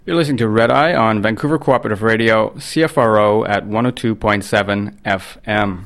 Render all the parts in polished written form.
You're listening to Red Eye on Vancouver Cooperative Radio, CFRO at 102.7 FM.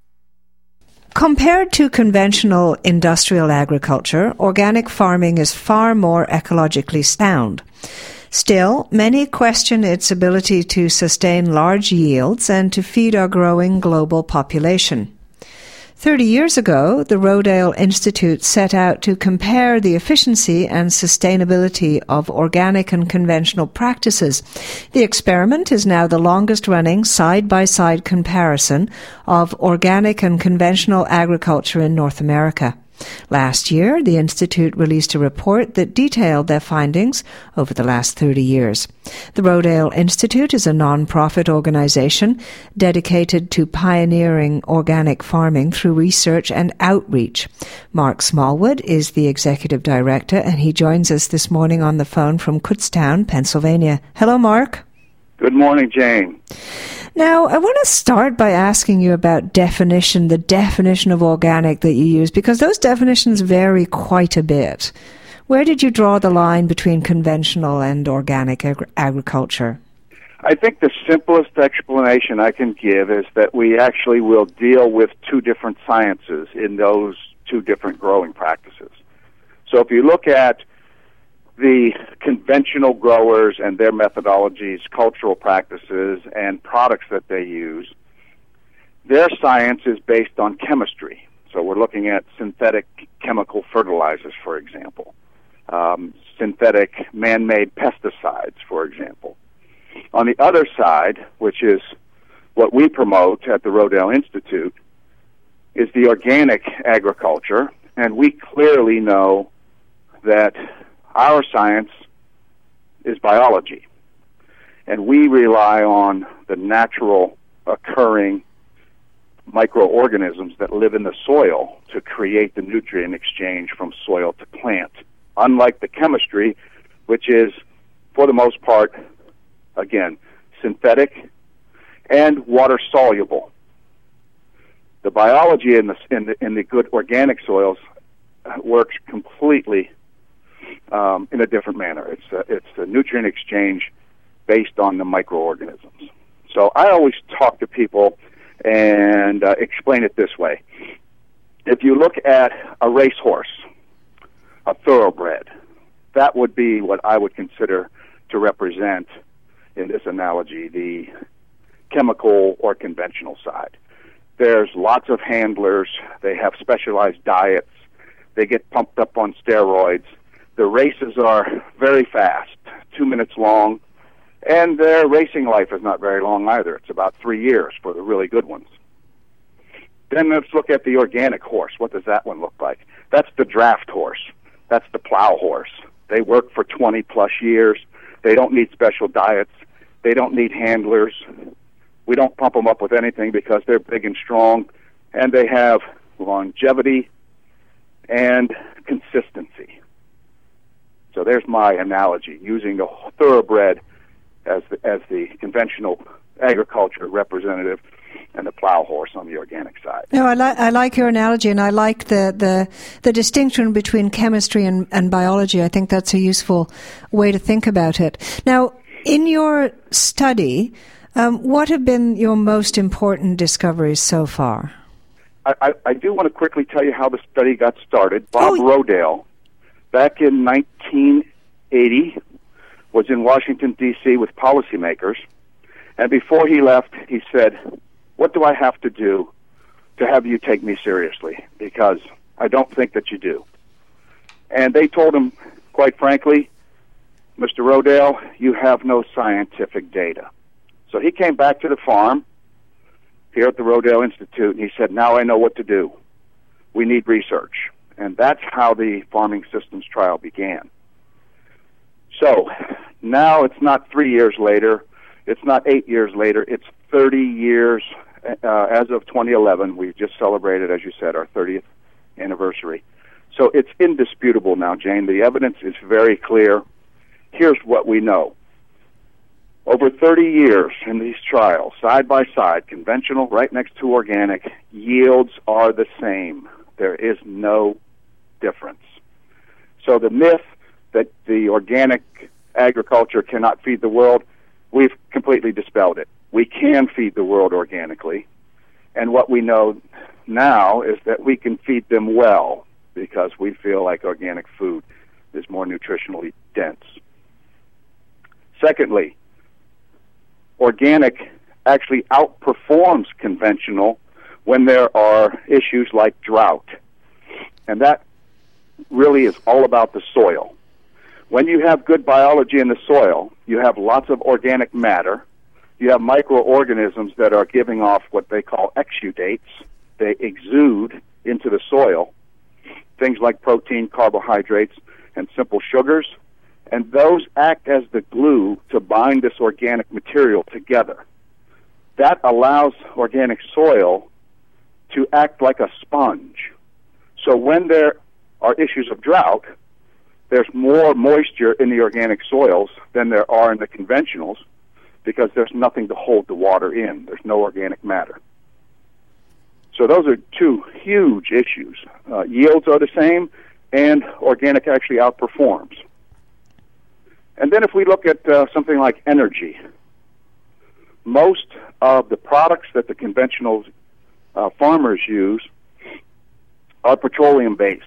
Compared to conventional industrial agriculture, organic farming is far more ecologically sound. Still, many question its ability to sustain large yields and to feed our growing global population. 30 years ago, the Rodale Institute set out to compare the efficiency and sustainability of organic and conventional practices. The experiment is now the longest-running side-by-side comparison of organic and conventional agriculture in North America. Last year, the Institute released a report that detailed their findings over the last 30 years. The Rodale Institute is a non-profit organization dedicated to pioneering organic farming through research and outreach. Mark Smallwood is the executive director, and he joins us this morning on the phone from Kutztown, Pennsylvania. Hello, Mark. Good morning, Jane. Now, I want to start by asking you about the definition of organic that you use, because those definitions vary quite a bit. Where did you draw the line between conventional and organic agriculture? I think the simplest explanation I can give is that we actually will deal with two different sciences in those two different growing practices. So if you look at the conventional growers and their methodologies, cultural practices, and products that they use, their science is based on chemistry. So we're looking at synthetic chemical fertilizers, for example, synthetic man-made pesticides, for example. On the other side, which is what we promote at the Rodale Institute, is the organic agriculture, and we clearly know that our science is biology, and we rely on the natural occurring microorganisms that live in the soil to create the nutrient exchange from soil to plant, unlike the chemistry, which is, for the most part, again, synthetic and water-soluble. The biology in the good organic soils works completely in a different manner. It's a nutrient exchange based on the microorganisms. So I always talk to people and explain it this way. If you look at a racehorse, a thoroughbred, that would be what I would consider to represent, in this analogy, the chemical or conventional side. There's lots of handlers. They have specialized diets. They get pumped up on steroids. The races are very fast, 2 minutes long, and their racing life is not very long either. It's about 3 years for the really good ones. Then let's look at the organic horse. What does that one look like? That's the draft horse. That's the plow horse. They work for 20-plus years. They don't need special diets. They don't need handlers. We don't pump them up with anything because they're big and strong, and they have longevity and consistency. So there's my analogy, using the thoroughbred as the conventional agriculture representative and the plow horse on the organic side. No, I like your analogy, and I like the distinction between chemistry and biology. I think that's a useful way to think about it. Now, in your study, what have been your most important discoveries so far? I do want to quickly tell you how the study got started. Bob Rodale, back in 1980, was in Washington, D.C. with policymakers, and before he left, he said, "What do I have to do to have you take me seriously? Because I don't think that you do." And they told him, quite frankly, "Mr. Rodale, you have no scientific data." So he came back to the farm here at the Rodale Institute, and he said, "Now I know what to do. We need research." And that's how the farming systems trial began. So now it's not 3 years later, it's not 8 years later, it's 30 years. As of 2011, we just celebrated, as you said, our 30th anniversary. So it's indisputable now, Jane. The evidence is very clear. Here's what we know. Over 30 years in these trials, side by side, conventional right next to organic, yields are the same. There is no difference. So the myth that the organic agriculture cannot feed the world, we've completely dispelled it. We can feed the world organically, and what we know now is that we can feed them well because we feel like organic food is more nutritionally dense. Secondly, organic actually outperforms conventional when there are issues like drought. And that really is all about the soil. When you have good biology in the soil, you have lots of organic matter. You have microorganisms that are giving off what they call exudates. They exude into the soil, things like protein, carbohydrates, and simple sugars. And those act as the glue to bind this organic material together. That allows organic soil to act like a sponge. So when there are issues of drought, there's more moisture in the organic soils than there are in the conventionals because there's nothing to hold the water in. There's no organic matter. So those are two huge issues. Yields are the same, and organic actually outperforms. And then if we look at something like energy, most of the products that the conventional farmers use are petroleum-based.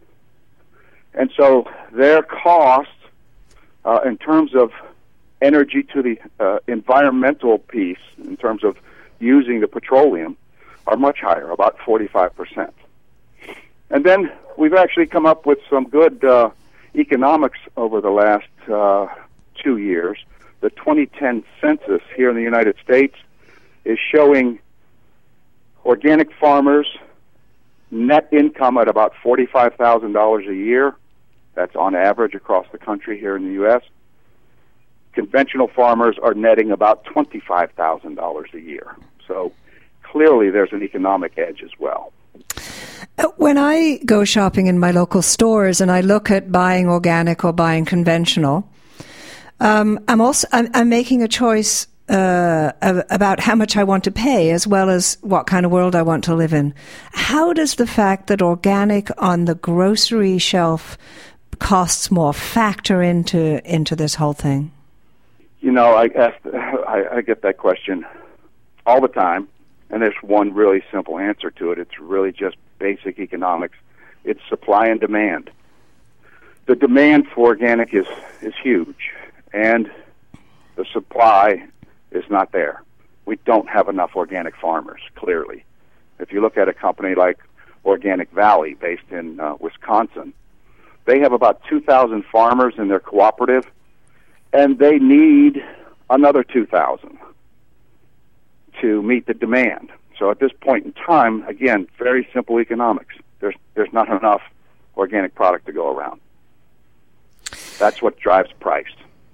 And so their costs in terms of energy to the environmental piece, in terms of using the petroleum, are much higher, about 45%. And then we've actually come up with some good economics over the last 2 years. The 2010 census here in the United States is showing organic farmers net income at about $45,000 a year. That's on average across the country here in the U.S. Conventional farmers are netting about $25,000 a year. So clearly there's an economic edge as well. When I go shopping in my local stores and I look at buying organic or buying conventional, I'm making a choice about how much I want to pay as well as what kind of world I want to live in. How does the fact that organic on the grocery shelf costs more factor into this whole thing? You know, I get that question all the time, and there's one really simple answer to it. It's really just basic economics. It's supply and demand. The demand for organic is huge, and the supply is not there. We don't have enough organic farmers, clearly. If you look at a company like Organic Valley, based in Wisconsin, they have about 2,000 farmers in their cooperative, and they need another 2,000 to meet the demand. So at this point in time, again, very simple economics. There's not enough organic product to go around. That's what drives price.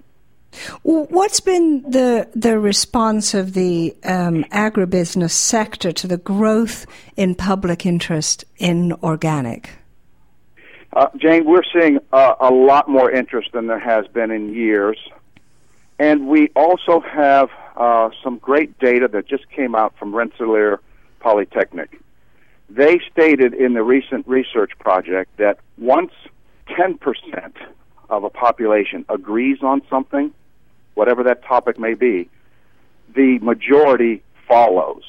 What's been the response of the agribusiness sector to the growth in public interest in organic? Jane, we're seeing a lot more interest than there has been in years. And we also have some great data that just came out from Rensselaer Polytechnic. They stated in the recent research project that once 10% of a population agrees on something, whatever that topic may be, the majority follows.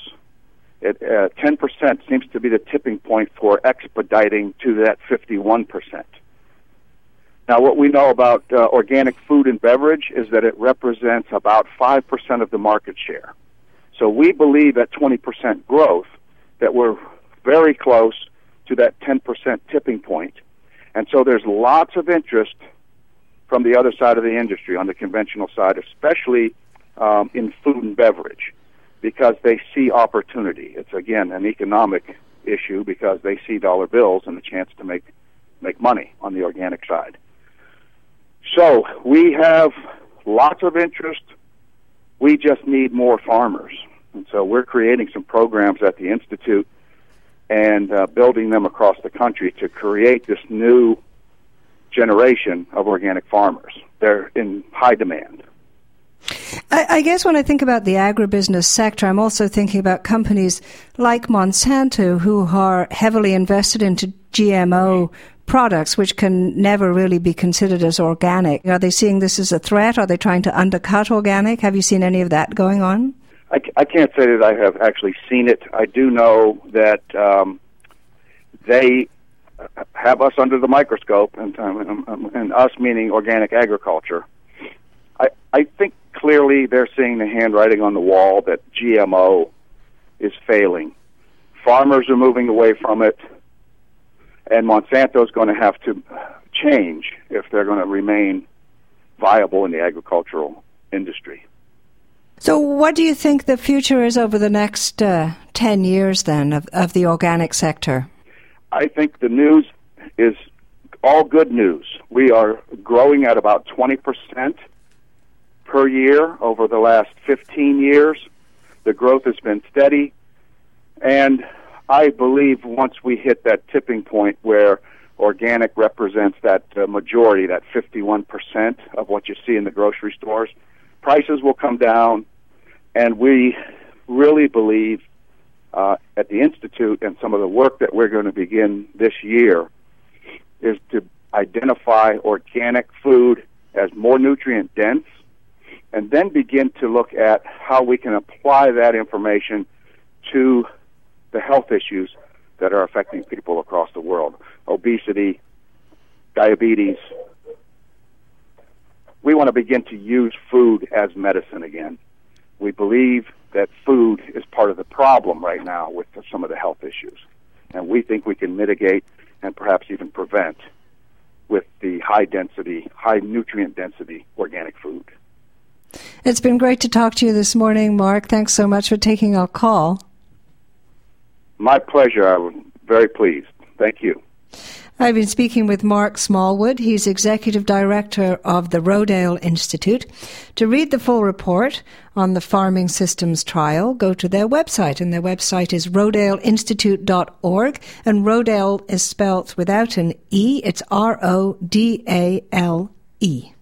10% seems to be the tipping point for expediting to that 51%. Now, what we know about organic food and beverage is that it represents about 5% of the market share. So we believe at 20% growth that we're very close to that 10% tipping point. And so there's lots of interest from the other side of the industry, on the conventional side, especially in food and beverage, because they see opportunity. It's, again, an economic issue because they see dollar bills and the chance to make money on the organic side. So we have lots of interest. We just need more farmers. And so we're creating some programs at the Institute and building them across the country to create this new generation of organic farmers. They're in high demand. I guess when I think about the agribusiness sector, I'm also thinking about companies like Monsanto who are heavily invested into GMO products which can never really be considered as organic. Are they seeing this as a threat? Are they trying to undercut organic? Have you seen any of that going on? I can't say that I have actually seen it. I do know that they have us under the microscope, and us meaning organic agriculture. I think clearly they're seeing the handwriting on the wall that GMO is failing. Farmers are moving away from it, and Monsanto's going to have to change if they're going to remain viable in the agricultural industry. So what do you think the future is over the next 10 years then of the organic sector? I think the news is all good news. We are growing at about 20% per year over the last 15 years. The growth has been steady, and I believe once we hit that tipping point where organic represents that majority, that 51% of what you see in the grocery stores, prices will come down, and we really believe at the Institute, and some of the work that we're going to begin this year is to identify organic food as more nutrient dense, and then begin to look at how we can apply that information to the health issues that are affecting people across the world. Obesity, diabetes. We want to begin to use food as medicine again. We believe that food is part of the problem right now with some of the health issues. And we think we can mitigate and perhaps even prevent with the high nutrient density organic food. It's been great to talk to you this morning, Mark. Thanks so much for taking our call. My pleasure. I'm very pleased. Thank you. I've been speaking with Mark Smallwood. He's Executive Director of the Rodale Institute. To read the full report on the farming systems trial, go to their website, and their website is rodaleinstitute.org, and Rodale is spelt without an E. It's R-O-D-A-L-E.